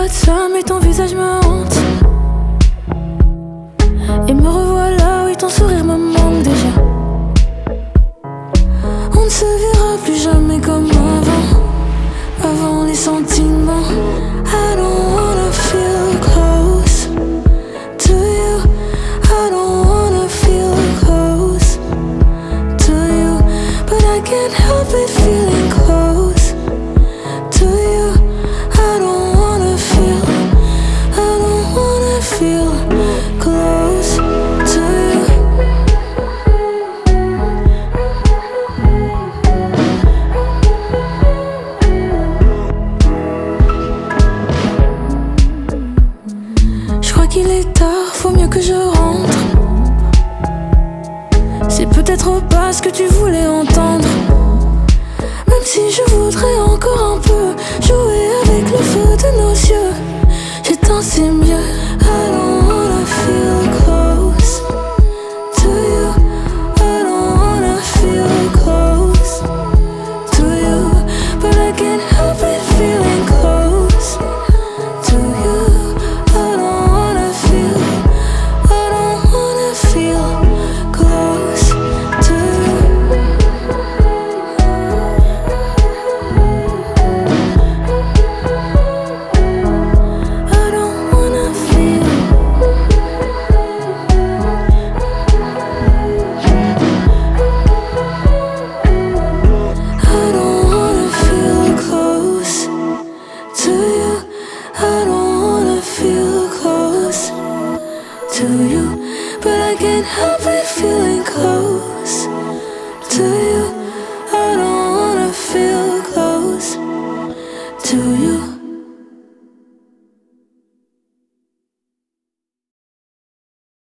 pas de ça, mais ton visage me hante. Et me revoilà, oui, ton sourire me manque déjà. On ne se verra plus jamais comme avant les sentiments. I don't wanna feel close to you. I don't wanna feel close to you, but I can't help it feeling close to you. I don't wanna feel close to you. Je crois qu'il est tard, faut mieux que je rentre. C'est peut-être pas ce que tu voulais entendre. Même si je voudrais encore un peu jouer avec le feu de nos yeux, j'ai tant c'est mieux. I don't wanna feel close to you. I don't wanna feel close to you, but I can't help it feeling close to you. I don't wanna feel close to you. I don't wanna feel. I don't wanna feel close to you. I don't wanna feel close to you, but I can't help it feel